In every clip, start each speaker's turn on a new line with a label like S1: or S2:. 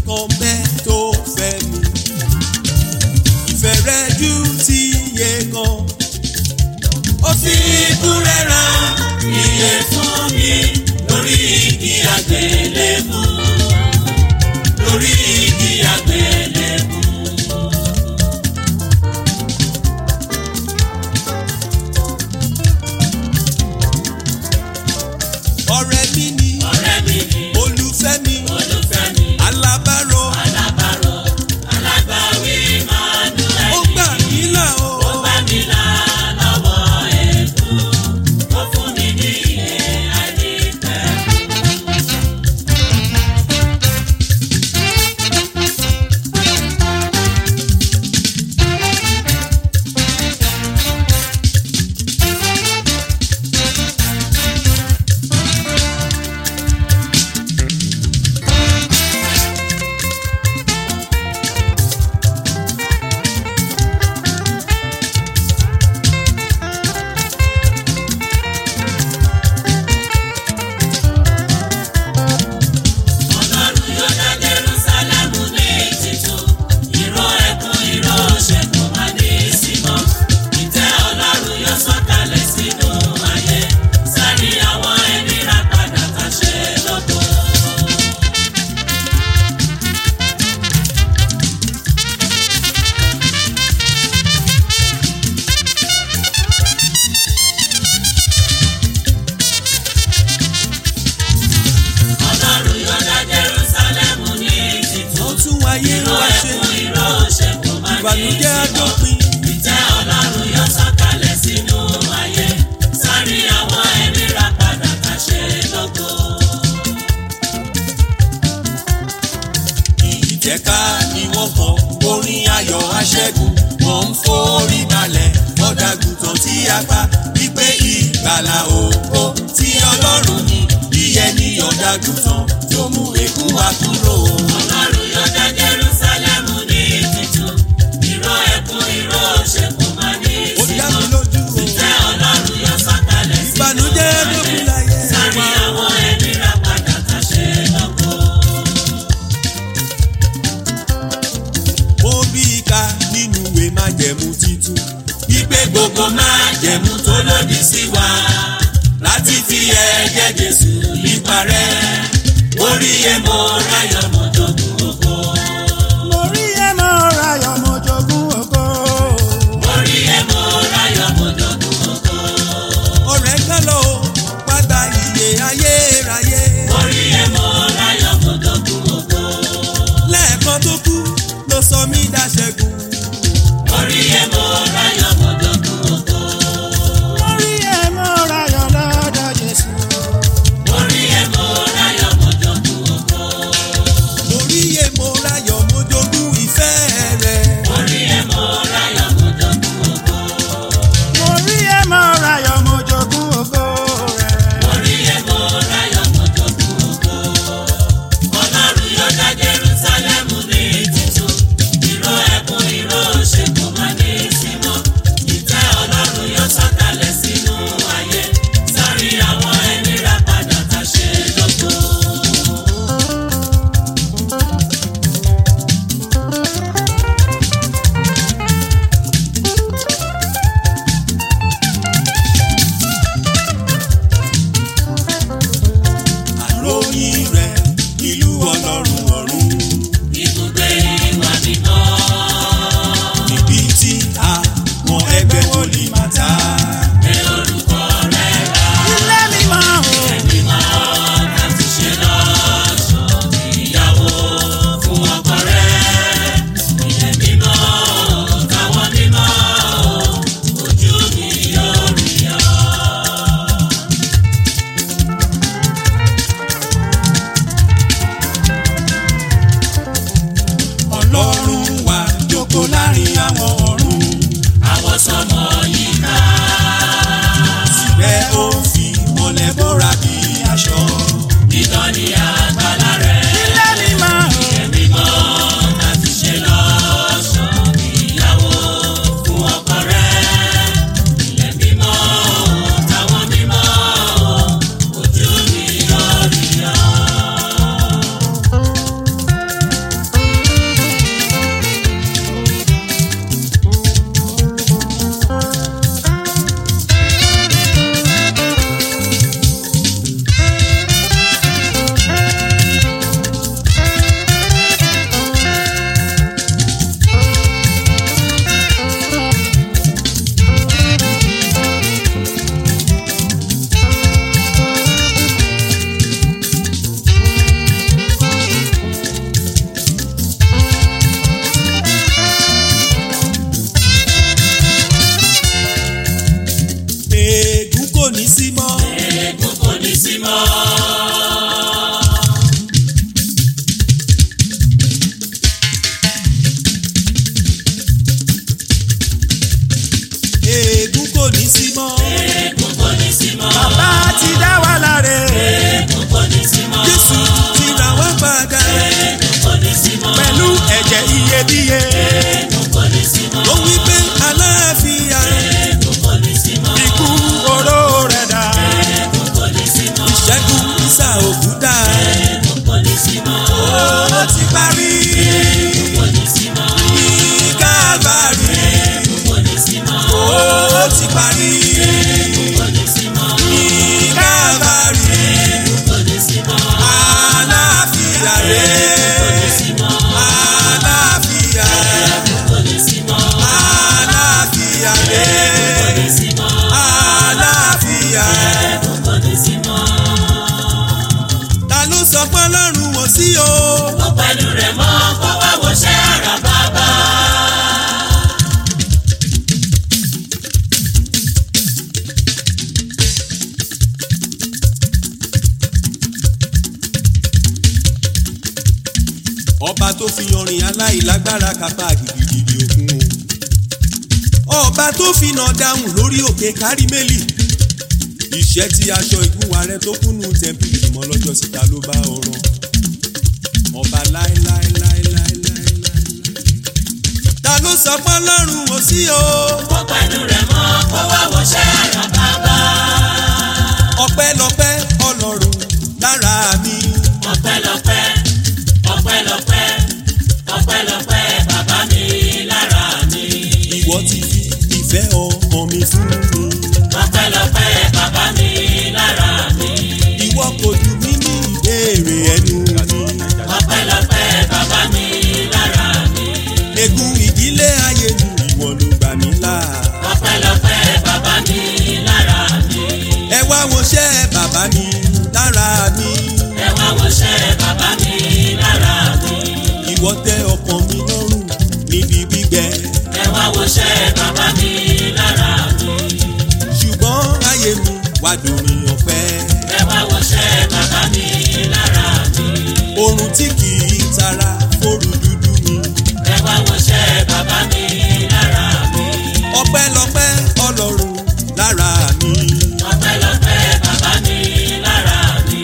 S1: kan bẹ́ẹ̀ tó fẹ́ mi. Ìfẹ́ rẹ̀ jù ti iye kan. Ó fi ikú rẹ̀ ra iye fún mi lórí igi àgbélébùú. Lórí igi àgbélébùú. Ọ̀rẹ́ mi ni, olùfẹ́ mi, alábàárò,
S2: alágbàwí Emmanuel.
S1: ó gbà mí là o.
S2: Ó gbà mí là lọ́wọ́ èkú, ó fún mi ní ìyè àìnípẹ̀kun. Ọlọ́run yóò dá Jerúsálẹ́mù ní ìtìjú, ìró ẹkún ìró òṣè kò má ní sí mọ́. Ìtẹ́ Ọlọ́run yóò sọ̀kalẹ̀ sínú ayé, sáré àwọn ẹni rà padà ká ṣe lógo. Ọlọ́run yóò dá Jerúsálẹ́mù ní ìtìjú,
S1: Ó tún ayé
S2: ìró
S1: wa ṣe,
S2: ẹkún ìró òṣè kò má ní sí
S1: ìbànújẹ́
S2: mọ́.
S1: àdópin.
S2: Ìtẹ́ Ọlọ́run yóò sọ̀kalẹ̀ sínú ayé, sáré àwọn ẹni rà padà ká ṣe lógo.
S1: Ìjẹ́ká ni wọ́n kọ orin ayọ̀ aṣẹ́gun. Wọ́n ń forí balẹ̀ ọ̀dàgùtàn tí a pa wípé ìgbàlà ògo tí Ọlọ́run ní yíyẹ ní ọ̀dàgùtàn tó mú èkú wa kúrò.
S2: Ọlọ́run yóò dá Jerúsálẹ́mù ní ìtìjú, ìró ẹkún ìró òṣè kò má ní
S1: Ó
S2: sí
S1: dá mi
S2: mọ́.
S1: lójú o.
S2: Ìtẹ́ Ọlọ́run yóò sọ̀kalẹ̀ sínú
S1: Ìbànújẹ́
S2: ayé,
S1: àdópin láyé
S2: sáré
S1: wa.
S2: àwọn ẹni rà padà ká ṣe lógo.
S1: Mo rí i ká nínú ìwé májẹ̀mú titun.
S2: Wípé gbogbo májẹ̀mú tó lòdì sí wa láti fi ẹ̀jẹ̀ Jésù yípa rẹ̀. Orí ẹ̀ mo ráyọ̀ mo jogún ògo.
S3: Orí ẹ̀ mo ráyọ̀ mo jogún ògo.
S2: Orí ẹ̀ mo ráyọ̀ mo jogún ògo.
S1: Ọ̀rẹ́ kan lọ padà ìyè ayérayé.
S2: Orí ẹ̀ mo ráyọ̀ mo jogún ògo.
S1: Lẹ́ẹ̀kan tó kú ló sọ mí dáṣẹ́gun.
S2: Orí ẹ̀ mo ráyọ̀ mo jogún ògo.
S3: Orí ẹ̀ mo ráyọ̀ lọ́dọ̀ Jésù.
S2: Orí ẹ̀ mo ráyọ̀ mo jogún ògo.
S1: Orí yé mo ráyọ̀ mo jogún ìfẹ́ rẹ̀.
S2: Orí ẹ̀ mo ráyọ̀ mo jogún ògo.
S3: Orí ẹ̀ mo ráyọ̀ mo jogún ògo rẹ̀.
S2: Orí ẹ̀ mo ráyọ̀ mo jogún ògo. Ọlọ́run yóò dá Jerúsálẹ́mù ní ìtìjú, ìró ẹkún
S1: sí mọ́.
S2: Ègún kò ní sí mọ́.
S3: bàbá ti dá wa láre.
S2: Ègún kò ní sí mọ́.
S1: Jésù ti rà wá padà.
S2: Ègún kò ní sí mọ́.
S3: pẹ̀lú ẹ̀jẹ̀ iyebíye.
S2: Ègún kò ní sí mọ́.
S1: Ó wí pé aláàfíà.
S2: Ègún kò ní sí mọ́.
S3: ikú oró rẹ̀ dà.
S2: Ègún kò ní sí mọ́.
S1: Ìṣẹ́gun ìsà òkúta.
S2: Ègún kò ní sí mọ́.
S1: Ó ti parí.
S2: Ègún kò ní sí mọ́.
S1: Ní Kálvárì.
S2: Ègún kò ní sí mọ́.
S1: Ó ti parí.
S2: Ègún kò ní sí mọ́.
S1: Ní Kálvárì.
S2: Ègún kò ní sí mọ́.
S1: Àlàáfíà rẹ̀.
S2: Kò ní sí mọ́.
S1: Àlàáfíà.
S2: Kò ní sí mọ́.
S1: Àlàáfíà rẹ̀.
S2: Kò ní sí mọ́.
S1: Àlàáfíà.
S2: Kò ní sí mọ́.
S1: Ta ló sọ pé Ọlọ́run wò sí o?
S2: Ó pẹ̀lú rẹ̀ mọ́ kó wá wọṣẹ́ ara bàbá.
S1: Ọba tó fi ọrìn aláìlágbára kápá gidigidi òkun o. Ọba tó fi nà dáhùn lórí òkè Kárímélì. Ìṣẹ́ tí aṣọ ìgúnwà rẹ̀ tó kúnnú tẹ́ḿpìlì mọ́ lọ́jọ́ síta ló bá ọ̀rọ̀. Ọba láéláéláéláéláé. Ta ló sọ pé Ọlọ́run wò sí o?
S2: Ó pẹ̀lú rẹ̀ mọ́ kó wá wọṣẹ́ ara bàbá.
S1: Ọpẹ́lọpẹ́ Ọlọ́run lára mi.
S2: Ọpẹ́lọpẹ́, ọpẹ́lọpẹ́, ọpẹ́lọpẹ́ bàbá mi lára mi.
S1: Ìwọ ti fi ìfẹ́ ọmọ mi fún mi.
S2: Ọpẹ́lọpẹ́ bàbá mi lára mi.
S1: Ìwọ kò jù mí ní ìbéèrè ẹnu mi.
S2: Ọpẹ́lọpẹ́ bàbá mi lára mi.
S1: Ègún ìdílé ayé mi ìwọ ló gbà mí là.
S2: Ọpẹ́lọpẹ́ bàbá mi lára mi.
S1: Ẹ wá wọṣẹ́ bàbá mi lára mi.
S2: Ẹ wá wọṣẹ́ bàbá mi lára mi.
S1: Ìwọ tẹ́ ọkàn mi lọ́rùn níbi gbígbẹ.
S2: Ẹ wá wọṣẹ́ bàbá mi lára mi.
S1: Ṣùgbọ́n ayé mi wá dòrin ọ̀fẹ́.
S2: Ẹ wá wọṣẹ́ bàbá mi lára mi.
S1: Oòrùn tí kì í tara fóru dúdú mi.
S2: Ẹ wá wọṣẹ́ bàbá mi lára mi.
S1: Ọpẹ́lọpẹ́ Ọlọ́run lára mi.
S2: Ọpẹ́lọpẹ́ bàbá mi lára mi.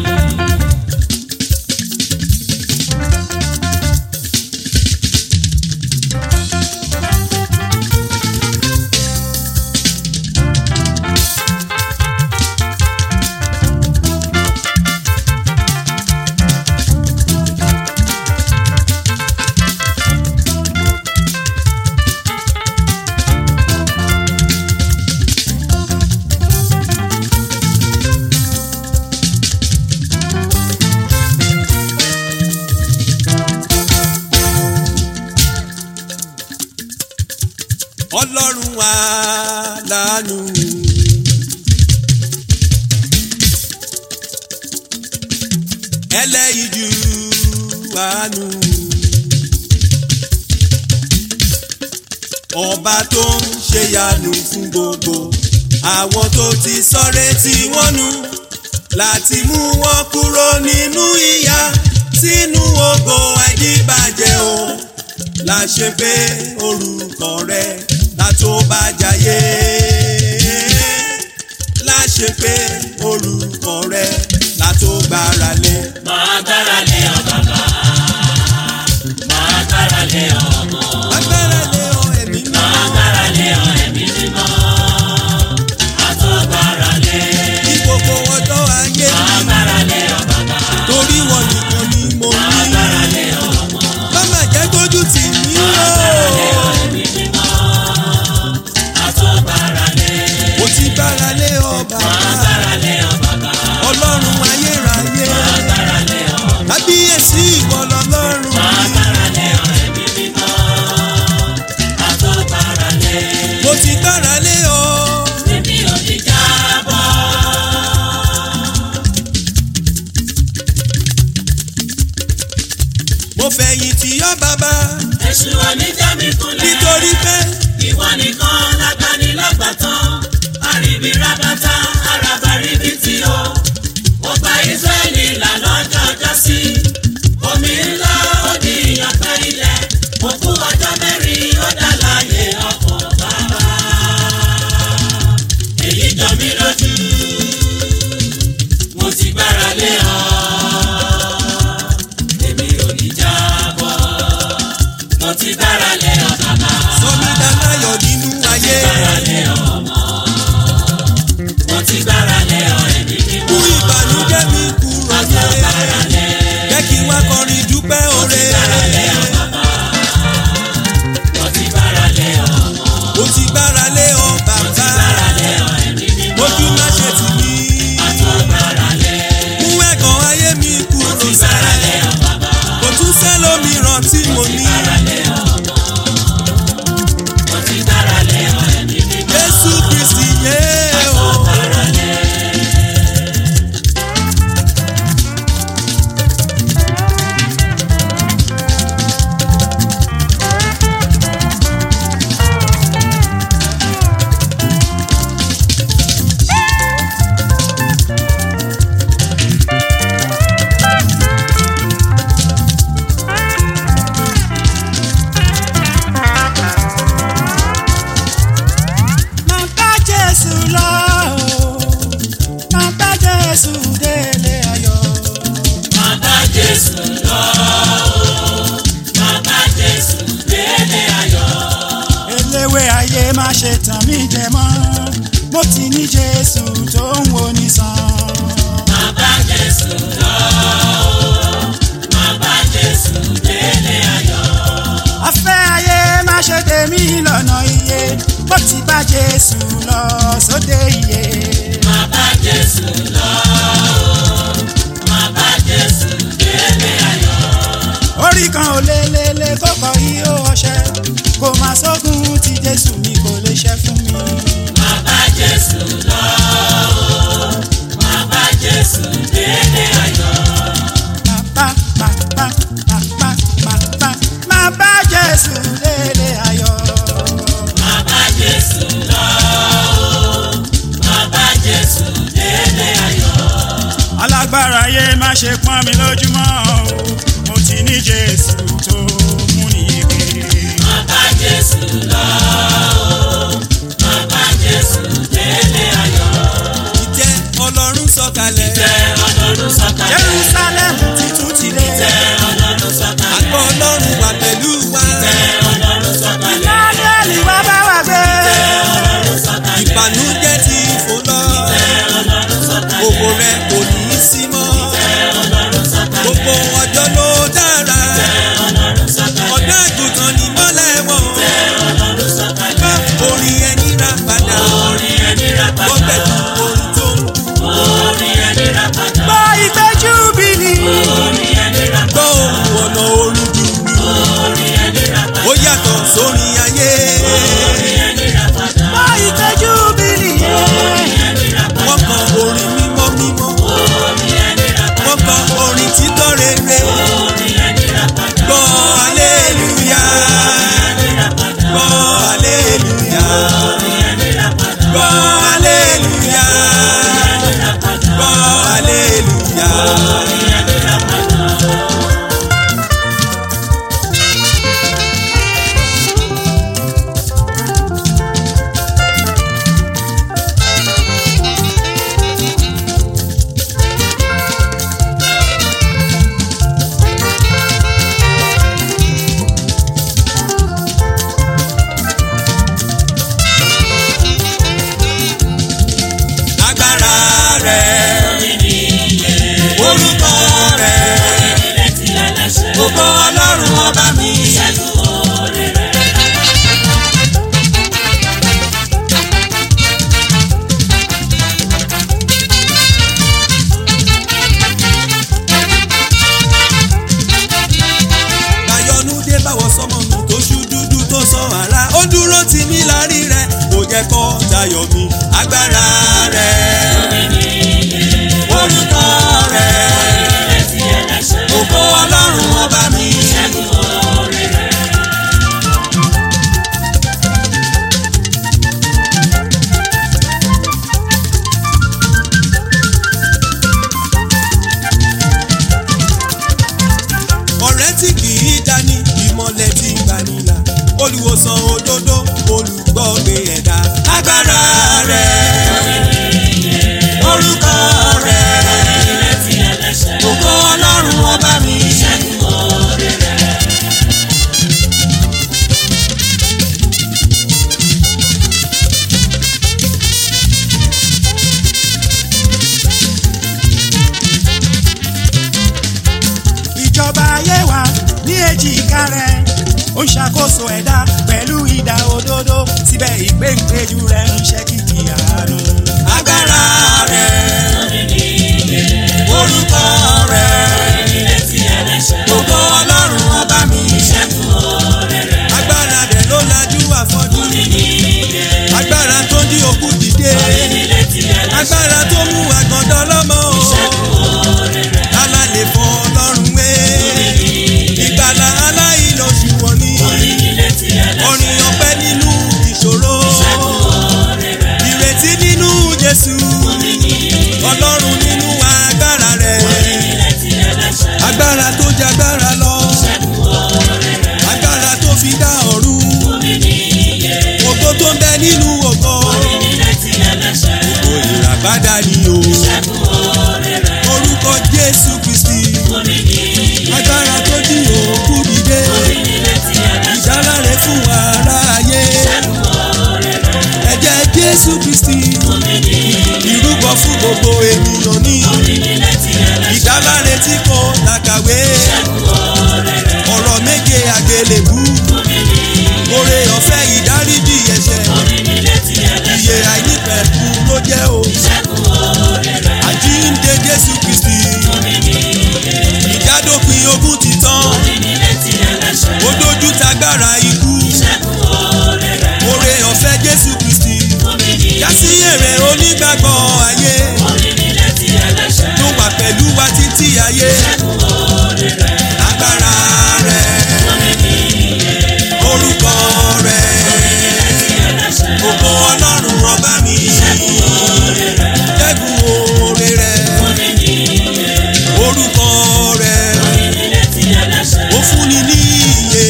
S1: Ọlọ́run aláàánú. Ẹlẹ́yinjú àánú. Ọba tó ń ṣèyanu fún gbogbo àwọn tó ti sọ̀rẹ́ tí wọ́n nù láti mú wọn kúrò nínú ìyà sínú ògo àìdíbàjẹ́ o. La ṣe pé orúkọ rẹ̀ látó bá jayé. La ṣe pé orúkọ rẹ̀ látó gbára lé.
S2: Máa gbára lé ọ bàbá. Máa gbára lé ọ ọmọ.
S1: Agbára lé ọ ẹ̀mí
S2: Máa
S1: náà.
S2: gbára lé ọ ẹ̀mí mímọ́. Má tó gbára lé.
S1: Ní gbogbo ọjọ́ ayé
S2: Máa
S1: mi.
S2: gbára lé ọ bàbá.
S1: Torí wọn nìkan ni mo
S2: Máa
S1: ní.
S2: gbára lé ọ ọmọ.
S1: Má má jẹ́ kójú tì mí o.
S2: Máa gbára lé ọ ẹ̀mí mímọ́. Má tó gbára lé.
S1: Mo ti gbára lé ọ
S2: Máa
S1: bàbá.
S2: gbára lé ọ bàbá.
S1: Ọlọ́run ayérayé.
S2: Máa gbára lé ọ ọmọ.
S1: Kábíyèsí ìwọ lọ́lọ́run
S2: Máa
S1: mi.
S2: gbára lé ọ ẹ̀mí mímọ́. Má tó gbára lé.
S1: Mo ti gbára lé ọ.
S2: Èmi ò ní jábọ́.
S1: Mo fẹ̀yìntì ọ́ bàbá.
S2: Èṣù oníjà mi kúnlẹ̀.
S1: Nítorí pé
S2: Ìwọ nìkan lágbani lágbàtàn. Àríbi rábátá, àràbà ríbi tí o. Ó gba Ísírẹ́lì là lọ́jọ́ ọjọ́ sí. Omi ńlá ó di ìyànfẹ́ ilẹ̀. Òkú ọjọ́ mẹ́rin ó dá láyé ọkọ̀ bàbá. ti gbára lé ọ bàbá.
S1: Sọ mí dáláyọ̀ nínú ayé.
S2: Gbára lé ọ ọmọ. Mo ti gbára lé ọ ẹ̀mí mímọ́.
S1: Mú ìbànújẹ́ mi kúrò lé. Jẹ́ kí n wá kọrin dúpẹ́ oore.
S2: Gbára lé ọ bàbá. Mo ti gbára lé ọ ọmọ.
S1: Mo ti gbára lé ọ bàbá.
S2: Gbára lé ọ ẹ̀mí mímọ́.
S1: Ojú má ṣe tì mí.
S2: Gbára lé.
S1: Mú ẹ̀gàn ayé mi kúrò
S2: Gbára lé ọ bàbá.
S1: kò tún sẹ́lòmíràn tí mo ní.
S2: Gbára lé ọ ọmọ. Mo ti gbára lé ọ ẹ̀mí mímọ́.
S1: Jésù Kristi yé o.
S2: Gbára lé.
S3: Máa bá Jésù lọ o, máa bá Jésù délé ayọ̀.
S2: Máa bá Jésù lọ o, máa bá Jésù délé ayọ̀.
S3: Eléwé ayé má ṣe tàn mí jẹ mọ́, mo ti ní Jésù tó ń wo ní sàn.
S2: Máa bá Jésù lọ o, máa bá Jésù délé ayọ̀.
S3: Afẹ́ ayé má ṣe tèmi lọ́nà iye, mo ti bá Jésù lọ sóde iye.
S2: Máa bá Jésù lọ o, máa bá Jésù délé ayọ̀.
S3: Orí kan ò lélele kókó yìí ó ọṣẹ, kò má sógun tí Jésù mi kò lè ṣe fún mi.
S2: Máa bá Jésù lọ o, máa bá Jésù délé ayọ̀.
S3: Máa bá Jésù délé ayọ̀.
S2: Máa bá Jésù lọ o, máa bá Jésù délé ayọ̀.
S3: Alágbára ayé má ṣe pọ́n mi lójúmọ́ o, mo ti ní Jésù tó mú ní yege.
S2: Máa bá Jésù lọ o, máa bá Jésù délé ayọ̀.
S1: Ìtẹ́ Ọlọ́run sọ̀kalẹ̀.
S2: Ìtẹ́ Ọlọ́run sọ̀kalẹ̀.
S3: Jerusalem titun ti lé.
S2: Ìtẹ́ Ọlọ́run sọ̀kalẹ̀.
S1: Àgọ́ Ọlọ́run wà pẹ̀lú wa.
S2: Ìtẹ́ Ọlọ́run sọ̀kalẹ̀.
S3: Daniel wá bá wa gbé.
S2: Ìtẹ́ Ọlọ́run sọ̀kalẹ̀.
S1: Ìbànújẹ́ ti fò lọ.
S2: Ìtẹ́ Ọlọ́run sọ̀kalẹ̀.
S1: Ògo rẹ̀ kò ní í sí mọ́.
S2: Ìtẹ́ Ọlọ́run sọ̀kalẹ̀.
S1: Gbogbo ọjọ́ ló dára.
S2: Ìtẹ́ Ọlọ́run sọ̀kalẹ̀.
S1: Ọ̀dọ́ àgùntàn ni mọ́lẹ̀ wọn.
S2: Ìtẹ́ Ọlọ́run sọ̀kalẹ̀.
S1: Gbọ́ orin ẹni rà padà.
S2: Orin ẹni rà
S1: Gbọ́
S2: padà.
S1: pẹ̀lú orin tó ń dùn.
S2: Orin ẹni rà padà.
S3: Gbọ́ ìpè Júbìlì.
S2: Orin ẹni rà padà.
S1: Gbọ́ ohùn ọ̀nà orin dùn.
S2: Orin ẹni rà padà.
S1: Ó yàtọ̀ sórin ayé.
S2: Orin ẹni rà padà.
S3: Gbọ́ ìpè Júbìlì.
S2: Orin ẹni rà padà.
S1: Wọ́n kọ orin mímọ́ mímọ́.
S2: Orin ẹni rà padà.
S1: Wọ́n kọ orin títọ́ rere.
S2: Orin ẹni rà padà.
S1: Gbọ́ aleluya.
S2: Ẹni rà padà.
S1: Gbọ́ aleluya.
S2: Orin ẹni rà padà.
S1: Gbọ́ aleluya.
S2: Ẹni rà padà.
S1: Gbọ́ aleluya.
S2: Orin ẹni rà padà.
S1: Agbára rẹ̀, orúkọ rẹ̀,
S2: Ìrètí ẹlẹ́ṣẹ̀.
S1: ògo Ọlọ́run ọba mi.
S2: Ìṣẹ́gun oore rẹ̀.
S1: Bayọ̀nú dé báwọ̀ sọ́mọ mi tó ṣú dúdú tó sọ àrá. Ó dúró tì mí lárí rẹ̀, kò jẹ́ kó tayọ̀ mi. Agbára rẹ̀, orúkọ rẹ̀,
S2: Ìrètí ẹlẹ́ṣẹ̀.
S1: ògo Ọlọ́run ọba mi.
S2: Ìṣẹ́gun oore rẹ̀.
S1: Ọ̀rẹ́ tí kì í dání, ìmọ̀lẹ̀ tí ń gbanilà. Olùwòsàn òdodo, olùgbọ́gbé ẹ̀dá. Agbára rẹ̀, orúkọ rẹ̀,
S2: Ìrètí ẹlẹ́ṣẹ̀.
S1: ògo Ọlọ́run ọba mi.
S2: Ìṣẹ́gun oore rẹ̀.
S3: ìka rẹ̀ ó ń ṣàkóso ẹ̀dá pẹ̀lú idà òdodo síbẹ̀ ìgbéǹgbéjú rẹ̀ ń ṣe kìkì àánú.
S1: agbára rẹ̀ orúkọ rẹ̀ gbogbo ọlọ́run ọba mi agbára rẹ̀ ló lajú àfọ́jú agbára tó ń dí òkú dìde agbára tó mú àgàndọ́ lọ́mọ alálẹ̀ fọ́ ọlọ́run wé ìgbàlà aláìlọ́ṣùwọ̀n ní orin ọpẹ́ nínú ìṣòro ìrètí nínú Jésù ọlọ́run nínú agbára rẹ̀ agbára tó jẹ agbára lọ agbára tó fi dá ọ̀run ògo tó ń bẹ nínú ògo ògo ìràpadà ni o orúkọ Jésù Kristi agbára tó jí òkú dìde ìdáláre fún aráyé ẹ̀jẹ̀ Jésù Kristi ìrúbọ fún gbogbo ènìyàn ní ìdáláre tí kò làkàwé ọ̀rọ̀ méje àgbélébú oore ọ̀fẹ́ ìdáríjì ẹ̀ṣẹ̀ ìyè àìnípẹ̀kun ló jẹ́ o àjíǹde Jésù Kristi ìjádópin ogun ti tán ó dójú tagbára ikú oore ọ̀fẹ́ Jésù Kristi yásí èrè onígbàgbọ́ ayé tó wà pẹ̀lú wa títí ayé agbára rẹ̀ orúkọ rẹ̀ gbogbo ọlọ́run ọba mi jẹ́gun oore rẹ̀ orúkọ rẹ̀ ó fúnni ní ìyè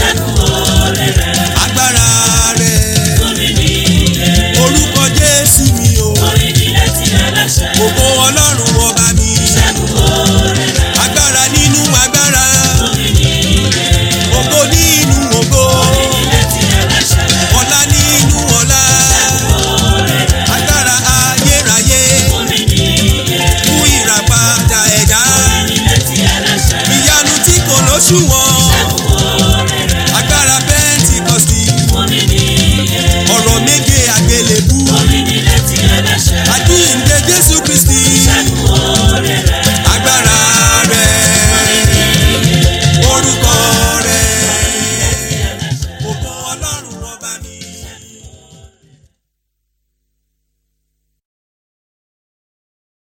S1: agbára rẹ̀ orúkọ Jésù mi o gbogbo ọlọ́run ọba mi agbára nínú agbára ògo nínú ògo ọlá nínú ọlá agbára ayérayé fún ìràpadà ẹ̀dá ìyanu tí kò lóṣùwọ̀n